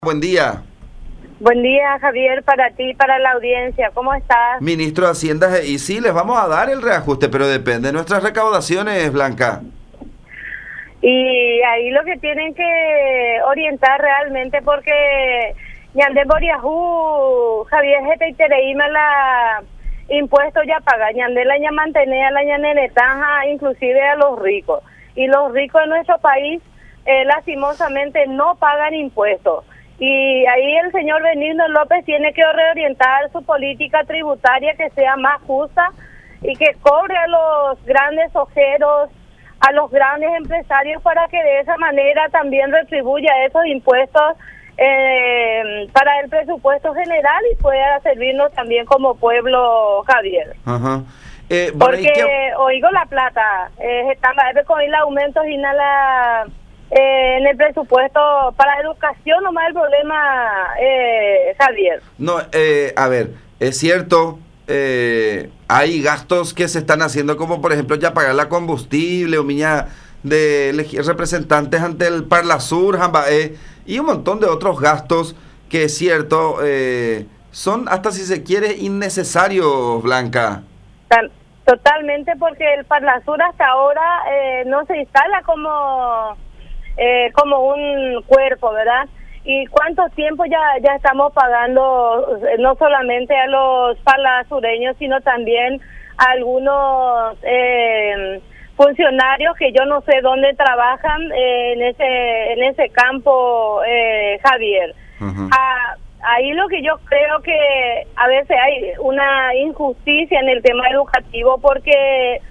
Buen día. Buen día, Javier, para ti y para la audiencia. ¿Cómo estás? Ministro de Hacienda, y sí, les vamos a dar el reajuste, pero depende de nuestras recaudaciones, Blanca. Y ahí lo que tienen que orientar realmente, porque ñande boriajú, Javier, jeteitereíma la impuestos ya paga, ñande la ña mantenea, la ña nenetaja, inclusive a los ricos. Y los ricos de nuestro país, lastimosamente, no pagan impuestos. Y ahí el señor Benigno López tiene que reorientar su política tributaria que sea más justa y que cobre a los grandes ojeros, a los grandes empresarios, para que de esa manera también retribuya esos impuestos para el presupuesto general y pueda servirnos también como pueblo, Javier. Ajá. Porque oigo la plata, están con el aumento y nada en el presupuesto para educación, nomás el problema, Javier. No, a ver, es cierto, hay gastos que se están haciendo, como por ejemplo ya pagar la combustible o miña de elegir representantes ante el Parlasur, Jambaé, y un montón de otros gastos que es cierto, son hasta si se quiere innecesarios, Blanca. Totalmente, porque el Parlasur hasta ahora no se instala como un cuerpo, ¿verdad? ¿Y cuánto tiempo ya estamos pagando, no solamente a los parlasureños, sino también a algunos funcionarios que yo no sé dónde trabajan en ese campo, Javier? Uh-huh. Ahí lo que yo creo que a veces hay una injusticia en el tema educativo, porque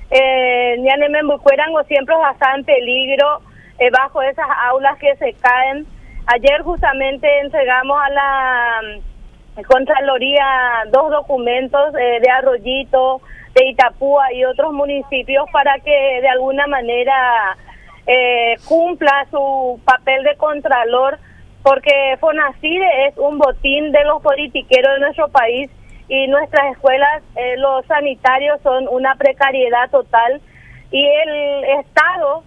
o siempre está en peligro bajo esas aulas que se caen. Ayer justamente entregamos a la Contraloría 2 documentos de Arroyito, de Itapúa y otros municipios para que de alguna manera cumpla su papel de contralor, porque FONACIDE es un botín de los politiqueros de nuestro país y nuestras escuelas, los sanitarios son una precariedad total. Y el Estado,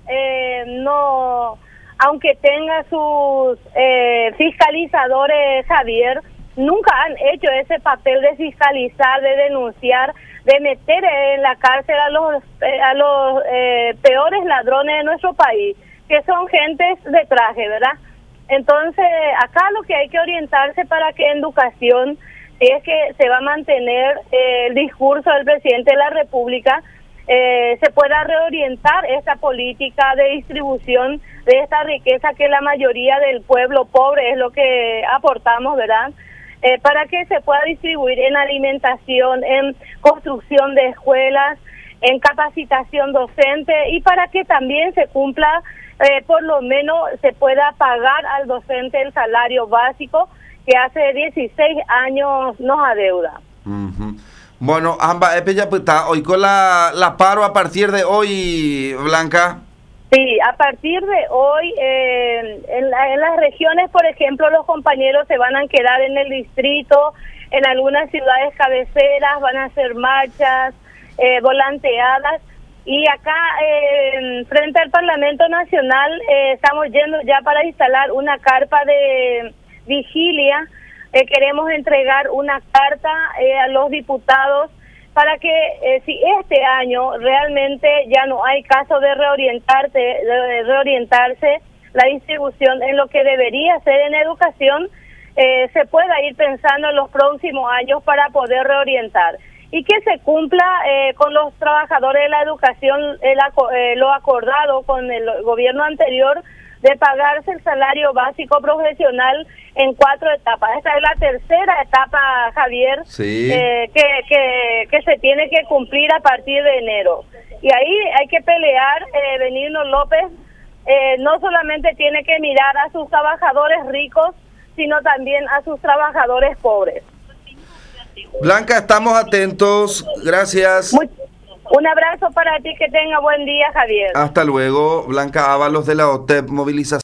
no, aunque tenga sus fiscalizadores, Javier, nunca han hecho ese papel de fiscalizar, de denunciar, de meter en la cárcel a los peores ladrones de nuestro país, que son gentes de traje, ¿verdad? Entonces, acá lo que hay que orientarse para que en educación, si es que se va a mantener el discurso del presidente de la República, se pueda reorientar esta política de distribución de esta riqueza que la mayoría del pueblo pobre es lo que aportamos, ¿verdad? Para que se pueda distribuir en alimentación, en construcción de escuelas, en capacitación docente, y para que también se cumpla, por lo menos se pueda pagar al docente el salario básico que hace 16 años nos adeuda. Uh-huh. Bueno, hoy con la paro a partir de hoy, Blanca. Sí, a partir de hoy, en las regiones, por ejemplo, los compañeros se van a quedar en el distrito, en algunas ciudades cabeceras, van a hacer marchas, volanteadas, y acá, frente al Parlamento Nacional, estamos yendo ya para instalar una carpa de vigilia. Queremos entregar una carta a los diputados para que si este año realmente ya no hay caso de reorientarse la distribución en lo que debería ser en educación, se pueda ir pensando en los próximos años para poder reorientar y que se cumpla con los trabajadores de la educación lo acordado con el gobierno anterior, de pagarse el salario básico profesional en 4 etapas. Esta es la tercera etapa, Javier, sí, que se tiene que cumplir a partir de enero. Y ahí hay que pelear. Benigno López no solamente tiene que mirar a sus trabajadores ricos, sino también a sus trabajadores pobres. Blanca, estamos atentos. Gracias. Un abrazo para ti, que tenga buen día, Javier. Hasta luego. Blanca Ábalos de la OTEP Movilización.